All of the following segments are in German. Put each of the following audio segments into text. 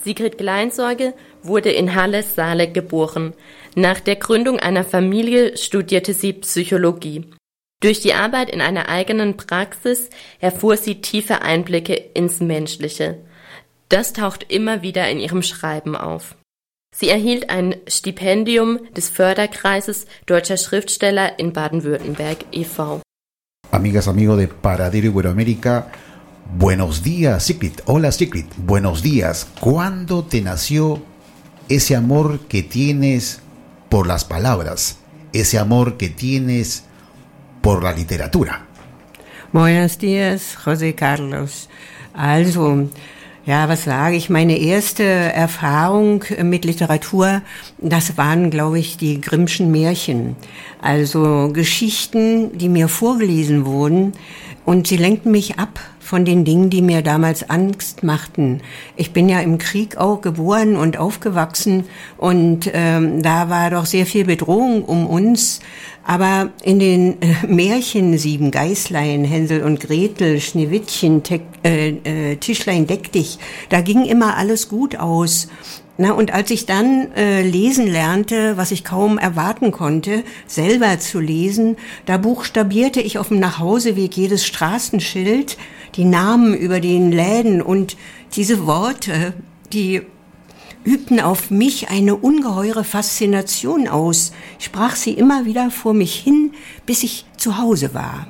Sigrid Kleinsorge wurde in Halle-Saale geboren. Nach der Gründung einer Familie studierte sie Psychologie. Durch die Arbeit in einer eigenen Praxis erfuhr sie tiefe Einblicke ins Menschliche. Das taucht immer wieder in ihrem Schreiben auf. Sie erhielt ein Stipendium des Förderkreises Deutscher Schriftsteller in Baden-Württemberg e.V. Amigas, amigos de Paradero Iberoamérica, buenos días, Sigrid. Hola, Sigrid. Buenos días. ¿Cuándo te nació ese amor que tienes por las palabras? Ese amor que tienes por la literatura. Buenos días, José Carlos. Also, ja, was sage ich? Meine erste Erfahrung mit Literatur, das waren, glaube ich, die Grimmschen Märchen. Also Geschichten, die mir vorgelesen wurden, und sie lenkten mich ab von den Dingen, die mir damals Angst machten. Ich bin ja im Krieg auch geboren und aufgewachsen, und da war doch sehr viel Bedrohung um uns. Aber in den Märchen Sieben Geißlein, Hänsel und Gretel, Schneewittchen, Tischlein deck dich, da ging immer alles gut aus. Na, und als ich dann lesen lernte, was ich kaum erwarten konnte, selber zu lesen, da buchstabierte ich auf dem Nachhauseweg jedes Straßenschild, die Namen über den Läden, und diese Worte, die übten auf mich eine ungeheure Faszination aus. Ich sprach sie immer wieder vor mich hin, bis ich zu Hause war.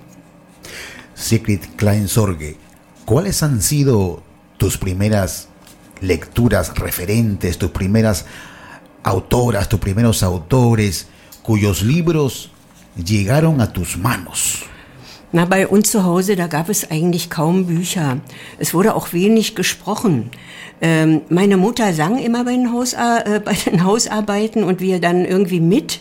Sigrid Kleinsorge, ¿cuáles han sido tus primeras lecturas referentes, tus primeras autoras, tus primeros autores, cuyos libros llegaron a tus manos? Na, bei uns zu Hause, da gab es eigentlich kaum Bücher. Es wurde auch wenig gesprochen. Meine Mutter sang immer bei den Hausarbeiten und wir dann irgendwie mit.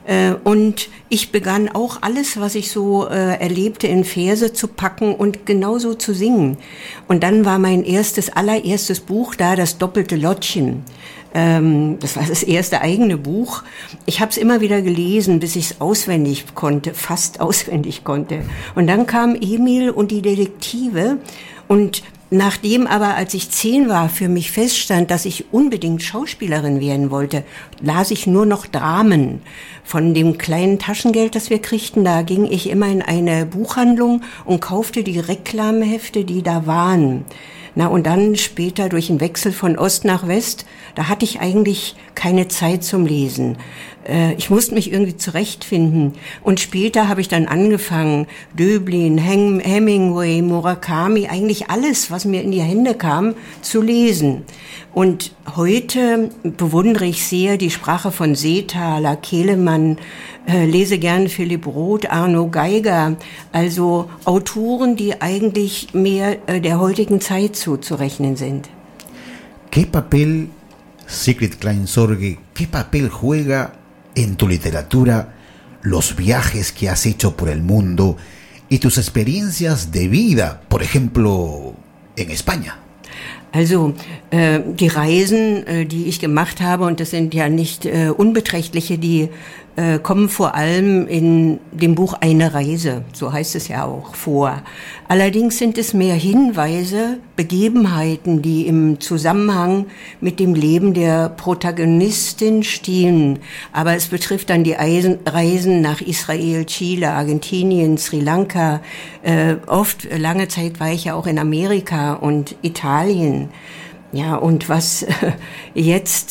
Und ich begann auch alles, was ich so erlebte, in Verse zu packen und genauso zu singen. Und dann war mein allererstes Buch da, das Doppelte Lottchen. Das war das erste eigene Buch. Ich habe es immer wieder gelesen, bis ich es auswendig konnte, fast auswendig konnte. Und dann kam Emil und die Detektive. Und nachdem aber, als ich 10 war, für mich feststand, dass ich unbedingt Schauspielerin werden wollte, las ich nur noch Dramen. Von dem kleinen Taschengeld, das wir kriegten, da ging ich immer in eine Buchhandlung und kaufte die Reklamehefte, die da waren. Na, und dann später durch den Wechsel von Ost nach West, da hatte ich eigentlich keine Zeit zum Lesen. Ich musste mich irgendwie zurechtfinden. Und später habe ich dann angefangen, Döblin, Hemingway, Murakami, eigentlich alles, was mir in die Hände kam, zu lesen. Und heute bewundere ich sehr die Sprache von Seethaler, Kelemann, lese gern Philipp Roth, Arno Geiger, also Autoren, die eigentlich mehr der heutigen Zeit zuzurechnen sind. ¿Qué papel, Sigrid Kleinsorge, qué papel juega en tu literatura los viajes que has hecho por el mundo y tus experiencias de vida, por ejemplo, en España? Also die Reisen, die ich gemacht habe, und das sind ja nicht unbeträchtliche, die kommen vor allem in dem Buch Eine Reise, so heißt es ja auch, vor. Allerdings sind es mehr Hinweise, Begebenheiten, die im Zusammenhang mit dem Leben der Protagonistin stehen. Aber es betrifft dann die Reisen nach Israel, Chile, Argentinien, Sri Lanka. Oft, lange Zeit war ich ja auch in Amerika und Italien. Ja, und was jetzt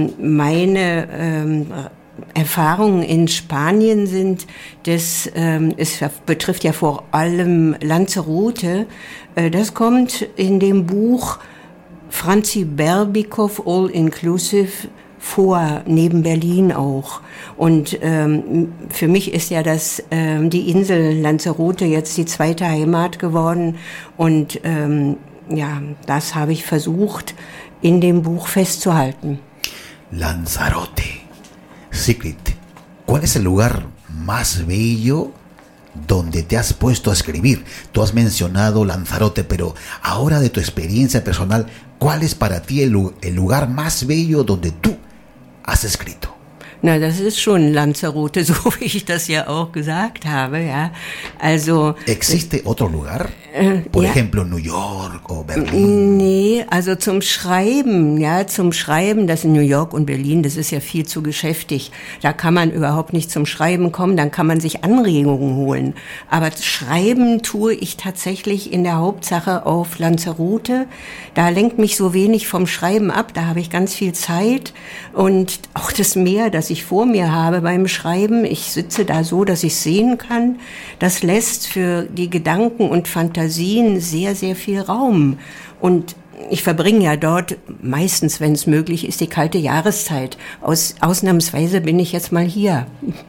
meine Erfahrungen in Spanien sind, es betrifft ja vor allem Lanzarote. Das kommt in dem Buch Franzi Berbikow All Inclusive vor, neben Berlin auch. Und für mich ist ja die Insel Lanzarote jetzt die zweite Heimat geworden. Und das habe ich versucht, in dem Buch festzuhalten. Lanzarote. Sigrid, ¿cuál es el lugar más bello donde te has puesto a escribir? Tú has mencionado Lanzarote, pero ahora de tu experiencia personal, ¿cuál es para ti el lugar más bello donde tú has escrito? Na, das ist schon Lanzarote, so wie ich das ja auch gesagt habe, ja. Also. ¿Existe otro lugar? Por ejemplo, New York o Berlin? Nee, also zum Schreiben, das in New York und Berlin, das ist ja viel zu geschäftig. Da kann man überhaupt nicht zum Schreiben kommen, dann kann man sich Anregungen holen. Aber schreiben tue ich tatsächlich in der Hauptsache auf Lanzarote. Da lenkt mich so wenig vom Schreiben ab, da habe ich ganz viel Zeit und auch das Meer, das ich vor mir habe beim Schreiben, ich sitze da so, dass ich sehen kann, das lässt für die Gedanken und Fantasien sehr, sehr viel Raum. Und ich verbringe ja dort meistens, wenn es möglich ist, die kalte Jahreszeit. Ausnahmsweise bin ich jetzt mal hier.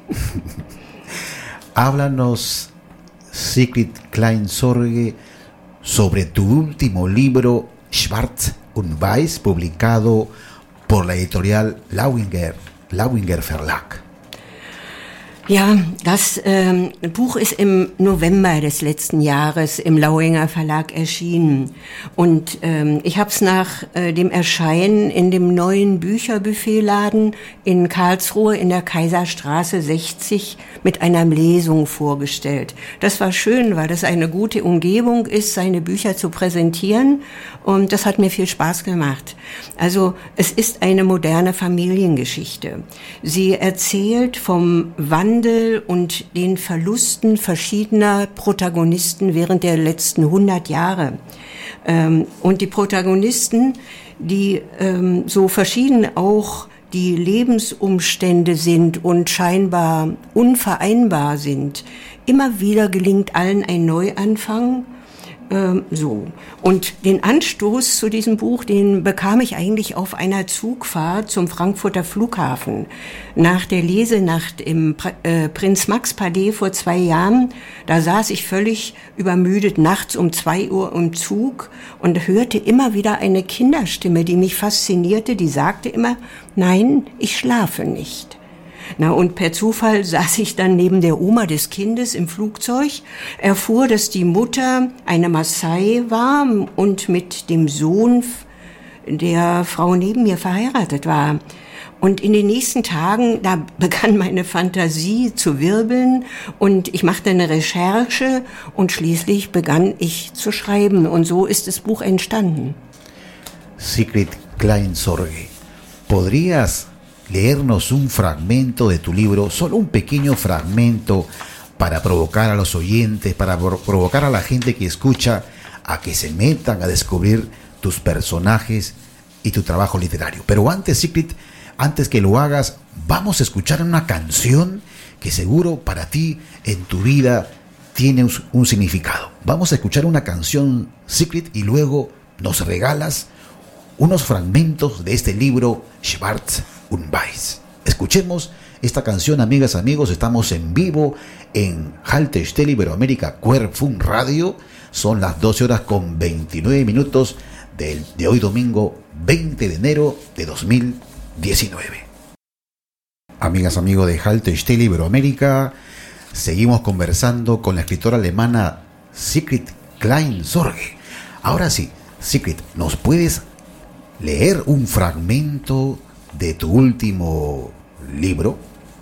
Háblanos, Sigrid Klein-Sorge, sobre tu último libro, Schwarz und Weiß, publicado por la editorial Lauinger Verlag. Ja, das Buch ist im November des letzten Jahres im Lauinger Verlag erschienen. Und ich habe es nach dem Erscheinen in dem neuen Bücherbuffetladen in Karlsruhe in der Kaiserstraße 60 mit einer Lesung vorgestellt. Das war schön, weil das eine gute Umgebung ist, seine Bücher zu präsentieren. Und das hat mir viel Spaß gemacht. Also es ist eine moderne Familiengeschichte. Sie erzählt vom Wandel und den Verlusten verschiedener Protagonisten während der letzten 100 Jahre. Und die Protagonisten, die so verschieden auch die Lebensumstände sind und scheinbar unvereinbar sind, immer wieder gelingt allen ein Neuanfang. So. Und den Anstoß zu diesem Buch, den bekam ich eigentlich auf einer Zugfahrt zum Frankfurter Flughafen. Nach der Lesenacht im Prinz-Max-Palais vor 2 Jahren, da saß ich völlig übermüdet nachts um 2 Uhr im Zug und hörte immer wieder eine Kinderstimme, die mich faszinierte, die sagte immer, nein, ich schlafe nicht. Na, und per Zufall saß ich dann neben der Oma des Kindes im Flugzeug, erfuhr, dass die Mutter eine Maasai war und mit dem Sohn der Frau neben mir verheiratet war. Und in den nächsten Tagen, da begann meine Fantasie zu wirbeln und ich machte eine Recherche und schließlich begann ich zu schreiben und so ist das Buch entstanden. Sigrid Klein-Sorge, ¿podrías leernos un fragmento de tu libro, solo un pequeño fragmento para provocar a los oyentes, para provocar a la gente que escucha a que se metan a descubrir tus personajes y tu trabajo literario? Pero antes, Sigrid, antes que lo hagas, vamos a escuchar una canción que seguro para ti en tu vida tiene un significado. Vamos a escuchar una canción, Sigrid, y luego nos regalas unos fragmentos de este libro, Schwarz und Weiß. Escuchemos esta canción, amigas, amigos. Estamos en vivo en Haltestelle Iberoamérica Querfunk Radio. Son las 12:29 de hoy domingo 20 de enero de 2019. Amigas, amigos de Haltestelle Iberoamérica, seguimos conversando con la escritora alemana Sigrid Klein-Sorge. Ahora sí, Sigrid, ¿nos puedes leer un fragmento de tu último libro,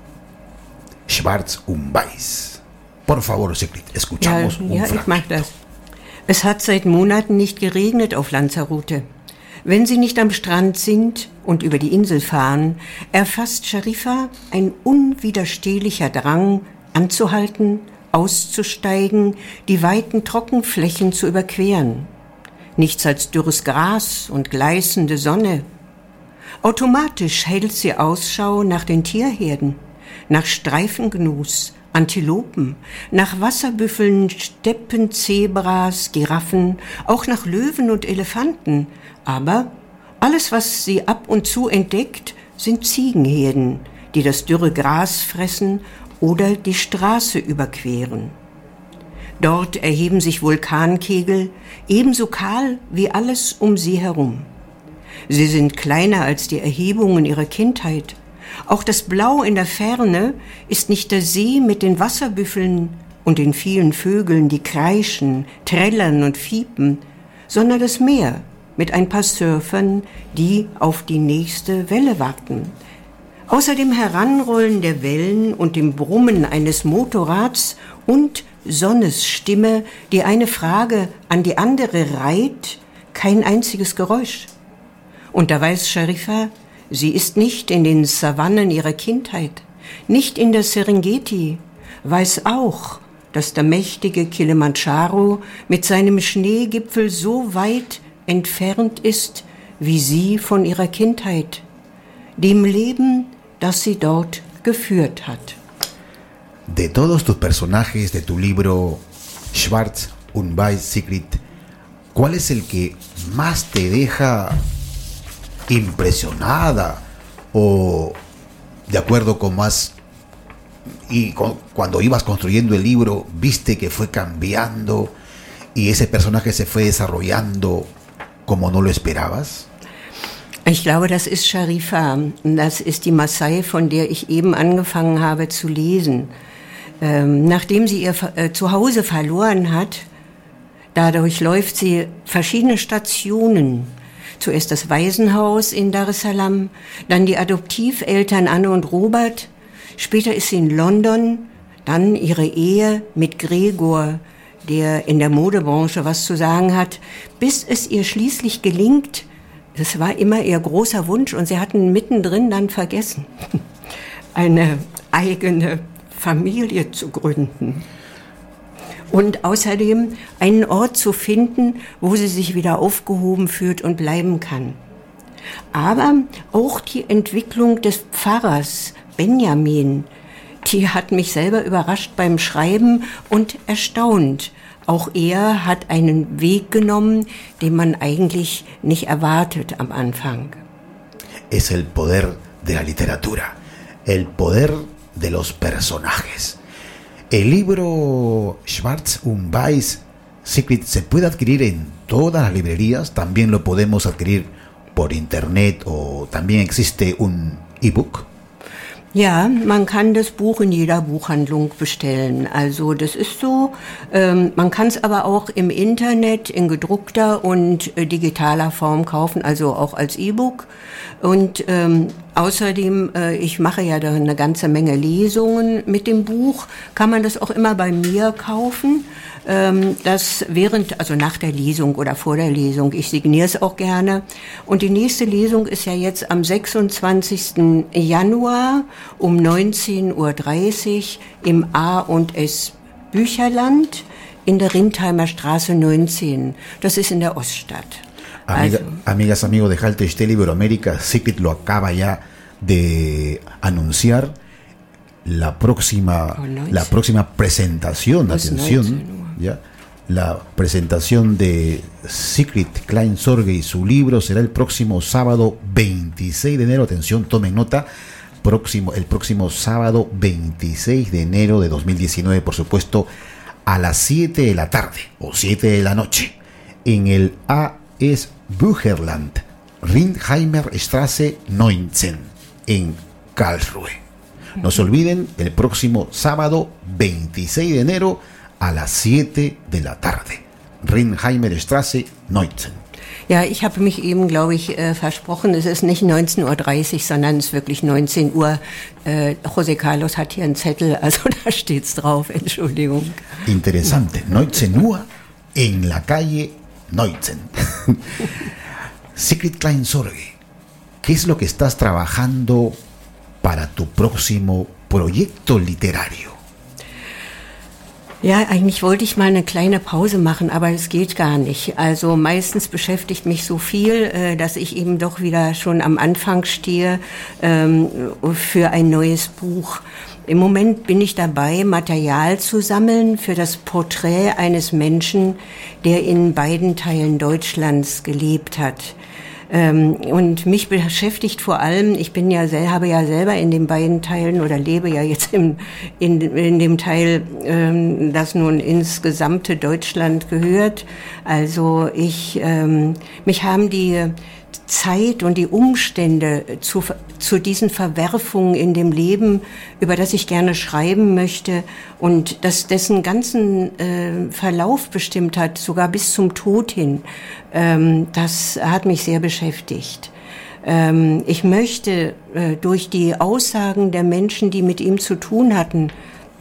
Schwarz und Weiß? Por favor, Sigrid, escuchamos un fragmento. Ich mag das. Es hat seit Monaten nicht geregnet auf Lanzarote. Wenn Sie nicht am Strand sind und über die Insel fahren, erfasst Sharifa ein unwiderstehlicher Drang, anzuhalten, auszusteigen, die weiten Trockenflächen zu überqueren. Nichts als dürres Gras und gleißende Sonne. Automatisch hält sie Ausschau nach den Tierherden, nach Streifengnus, Antilopen, nach Wasserbüffeln, Steppenzebras, Giraffen, auch nach Löwen und Elefanten. Aber alles, was sie ab und zu entdeckt, sind Ziegenherden, die das dürre Gras fressen oder die Straße überqueren. Dort erheben sich Vulkankegel, ebenso kahl wie alles um sie herum. Sie sind kleiner als die Erhebungen ihrer Kindheit. Auch das Blau in der Ferne ist nicht der See mit den Wasserbüffeln und den vielen Vögeln, die kreischen, trällern und fiepen, sondern das Meer mit ein paar Surfern, die auf die nächste Welle warten. Außer dem Heranrollen der Wellen und dem Brummen eines Motorrads und Sonnes Stimme, die eine Frage an die andere reiht, kein einziges Geräusch. Und da weiß Sharifa, sie ist nicht in den Savannen ihrer Kindheit, nicht in der Serengeti, weiß auch, dass der mächtige Kilimanjaro mit seinem Schneegipfel so weit entfernt ist, wie sie von ihrer Kindheit, dem Leben, das sie dort geführt hat. De todos tus personajes de tu libro Schwarz und Weiß Sigrid, ¿cuál es el que más te deja impresionada o de acuerdo con más cuando ibas construyendo el libro viste que fue cambiando y ese personaje se fue desarrollando como no lo esperabas? Ich glaube, das ist Sharifa. Das ist die Maasai, von der ich eben angefangen habe zu lesen. Nachdem sie ihr Zuhause verloren hat, dadurch läuft sie verschiedene Stationen. Zuerst das Waisenhaus in Dar es Salaam, dann die Adoptiveltern Anne und Robert. Später ist sie in London, dann ihre Ehe mit Gregor, der in der Modebranche was zu sagen hat, bis es ihr schließlich gelingt, das war immer ihr großer Wunsch und sie hatten mittendrin dann vergessen, eine eigene Familie zu gründen. Und außerdem einen Ort zu finden, wo sie sich wieder aufgehoben fühlt und bleiben kann. Aber auch die Entwicklung des Pfarrers Benjamin, die hat mich selber überrascht beim Schreiben und erstaunt. Auch er hat einen Weg genommen, den man eigentlich nicht erwartet am Anfang. Es el poder de la literatura, el poder de los personajes. El libro Schwarz und Weiß Sigrid se puede adquirir en todas las librerías, también lo podemos adquirir por internet o también existe un ebook. Ja, man kann das Buch in jeder Buchhandlung bestellen. Also das ist so. Man kann es aber auch im Internet in gedruckter und digitaler Form kaufen, also auch als E-Book. Und außerdem, ich mache ja da eine ganze Menge Lesungen mit dem Buch, kann man das auch immer bei mir kaufen. Das also nach der Lesung oder vor der Lesung, ich signiere es auch gerne. Und die nächste Lesung ist ja jetzt am 26. Januar um 19:30 Uhr im A&S Bücherland in der Rindheimer Straße 19. Das ist in der Oststadt. Amigas, amigos de Halt Stelle Iberoamérica, Sigrid lo acaba ya de anunciar. La próxima presentación, atención, ¿ya? La presentación de Sigrid Klein-Sorge y su libro será el próximo sábado 26 de enero, atención, tomen nota, el próximo sábado 26 de enero de 2019, por supuesto, a las 7 de la tarde o 7 de la noche, en el A.S. Bücherland, Rindheimer Straße 19, en Karlsruhe. No se olviden, el próximo sábado 26 de enero a las 7 de la tarde. Rindheimer Straße 19. Ja, ich habe mich eben, glaube ich, versprochen. Es ist nicht 19:30 Uhr, sondern es ist wirklich 19 Uhr. José Carlos hat hier einen Zettel, also da steht's drauf, Entschuldigung. Interesante, 19 Uhr en la calle 19. Sigrid Klein-Sorge, ¿qué es lo que estás trabajando para tu próximo proyecto literario? Ja, eigentlich wollte ich mal eine kleine Pause machen, aber es geht gar nicht. Also meistens beschäftigt mich so viel, dass ich eben doch wieder schon am Anfang stehe für ein neues Buch. Im Moment bin ich dabei, Material zu sammeln für das Porträt eines Menschen, der in beiden Teilen Deutschlands gelebt hat. Und mich beschäftigt vor allem, habe ja selber in den beiden Teilen oder lebe ja jetzt in dem Teil, das nun ins gesamte Deutschland gehört. Also mich haben die Zeit und die Umstände zu diesen Verwerfungen in dem Leben, über das ich gerne schreiben möchte und das dessen ganzen Verlauf bestimmt hat, sogar bis zum Tod hin, das hat mich sehr beschäftigt. Ich möchte durch die Aussagen der Menschen, die mit ihm zu tun hatten,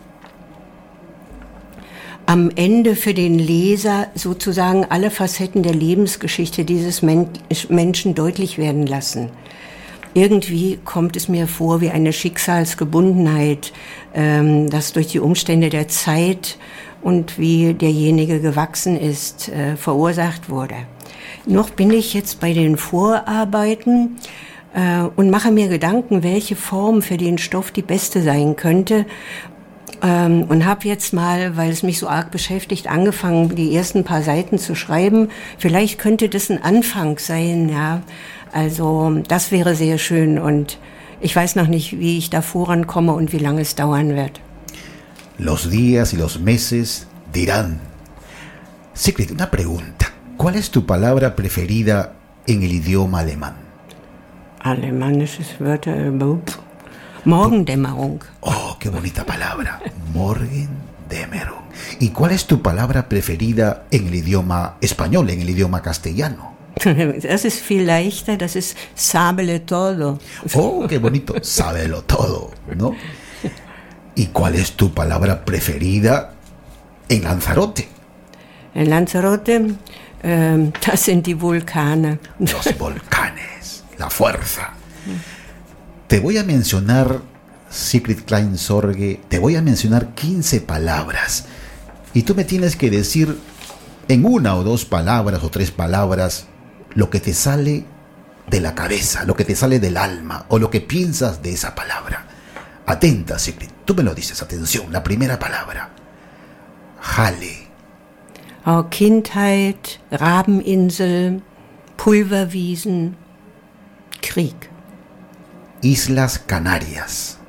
am Ende für den Leser sozusagen alle Facetten der Lebensgeschichte dieses Menschen deutlich werden lassen. Irgendwie kommt es mir vor wie eine Schicksalsgebundenheit, das durch die Umstände der Zeit und wie derjenige gewachsen ist, verursacht wurde. Noch bin ich jetzt bei den Vorarbeiten und mache mir Gedanken, welche Form für den Stoff die beste sein könnte. Und habe jetzt mal, weil es mich so arg beschäftigt, angefangen, die ersten paar Seiten zu schreiben. Vielleicht könnte das ein Anfang sein, ja. Also das wäre sehr schön und ich weiß noch nicht, wie ich da vorankomme und wie lange es dauern wird. Los días y los meses dirán. Sigrid, una pregunta. ¿Cuál es tu palabra preferida en el idioma alemán? Alemannisches Wörter, Morgendämmerung. Oh, qué bonita palabra. Morgendämmerung. ¿Y cuál es tu palabra preferida en el idioma español, en el idioma castellano? Das ist viel leichter, das ist sábelo todo. Oh, qué bonito. Sábelo todo, ¿no? ¿Y cuál es tu palabra preferida en Lanzarote? En Lanzarote, das sind die Vulkane. Los volcanes, la fuerza. Te voy a mencionar, Sigrid Klein-Sorge, te voy a mencionar 15 palabras. Y tú me tienes que decir en una o dos palabras o tres palabras lo que te sale de la cabeza, lo que te sale del alma o lo que piensas de esa palabra. Atenta, Sigrid, tú me lo dices, atención, la primera palabra. Halle. Oh, Kindheit, Rabeninsel, Pulverwiesen, Krieg. Islas Canarias.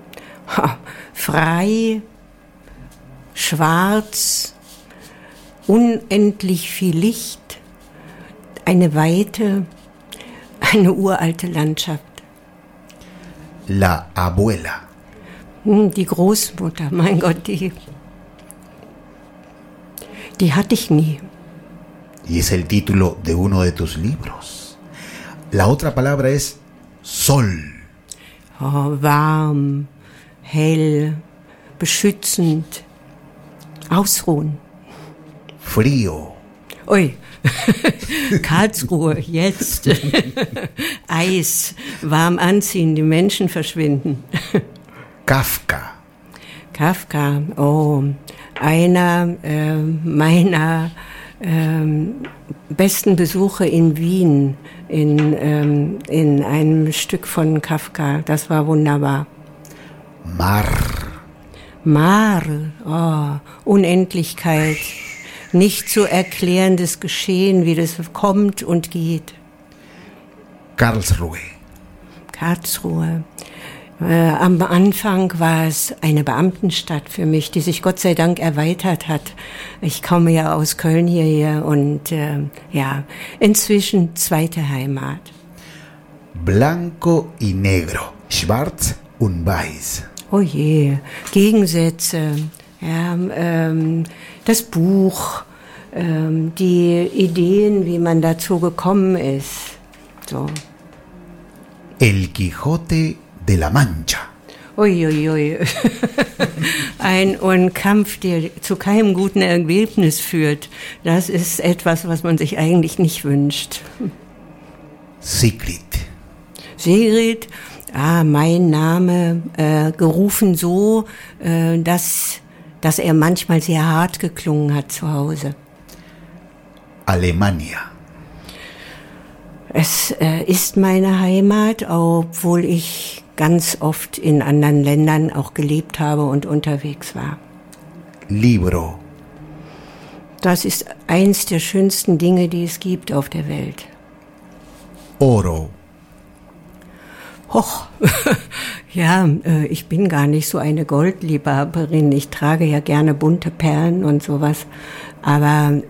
Frei, schwarz, unendlich viel Licht, eine Weite, eine uralte Landschaft. La abuela. Die Großmutter, mein Gott, die hatte ich nie. Y es el título de uno de tus libros. La otra palabra es Sol. Oh, warm, hell, beschützend, ausruhen. Frío. Ui, Karlsruhe, jetzt. Eis, warm anziehen, die Menschen verschwinden. Kafka. Kafka, oh, einer meiner besten Besuche in Wien, in einem Stück von Kafka. Das war wunderbar. Mar, oh, Unendlichkeit, nicht zu erklärendes Geschehen, wie das kommt und geht. Karlsruhe. Am Anfang war es eine Beamtenstadt für mich, die sich Gott sei Dank erweitert hat. Ich komme ja aus Köln hierher und ja, inzwischen zweite Heimat. Blanco y negro, schwarz und weiß. Oh je, Gegensätze, ja, das Buch, die Ideen, wie man dazu gekommen ist. So. El Quijote de la Mancha. Uiuiui. Ein Kampf, der zu keinem guten Ergebnis führt. Das ist etwas, was man sich eigentlich nicht wünscht. Sigrid. Mein Name, gerufen so, dass er manchmal sehr hart geklungen hat zu Hause. Alemania. Es ist meine Heimat, obwohl ich ganz oft in anderen Ländern auch gelebt habe und unterwegs war. Libro. Das ist eins der schönsten Dinge, die es gibt auf der Welt. Oro. Hoch, ja, ich bin gar nicht so eine Goldliebhaberin. Ich trage ja gerne bunte Perlen und sowas. Aber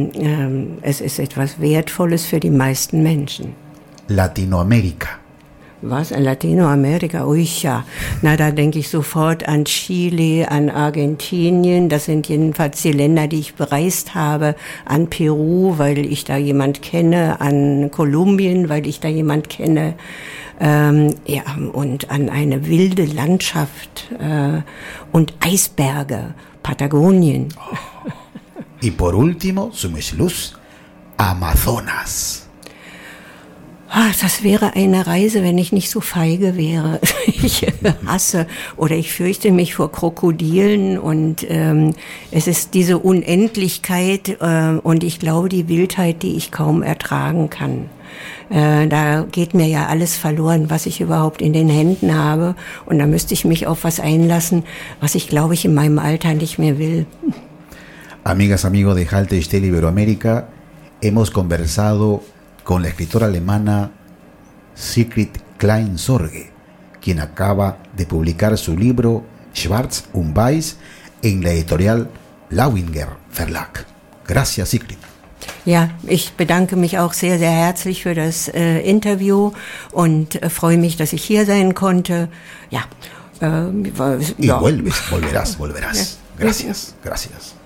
es ist etwas Wertvolles für die meisten Menschen. Latinoamérica. Was? In Latinamerika? Ui, ja. Na, da denke ich sofort an Chile, an Argentinien. Das sind jedenfalls die Länder, die ich bereist habe. An Peru, weil ich da jemand kenne. An Kolumbien, weil ich da jemand kenne. Ja, und an eine wilde Landschaft und Eisberge. Patagonien. Y por último, zum Schluss, Amazonas. Das wäre eine Reise, wenn ich nicht so feige wäre. Ich hasse oder ich fürchte mich vor Krokodilen und es ist diese Unendlichkeit und ich glaube die Wildheit, die ich kaum ertragen kann. Da geht mir ja alles verloren, was ich überhaupt in den Händen habe und da müsste ich mich auf was einlassen, was ich glaube ich in meinem Alter nicht mehr will. Amigas, amigos de Haltestelle Iberoamérica, hemos conversado con la escritora alemana Sigrid Klein-Sorge, quien acaba de publicar su libro Schwarz und Weiß en la editorial Lauinger Verlag. Gracias, Sigrid. Ja, ich bedanke mich auch sehr, sehr herzlich für das Interview und freue mich, dass ich hier sein konnte. Ja. Y vuelves, volverás. Gracias, gracias.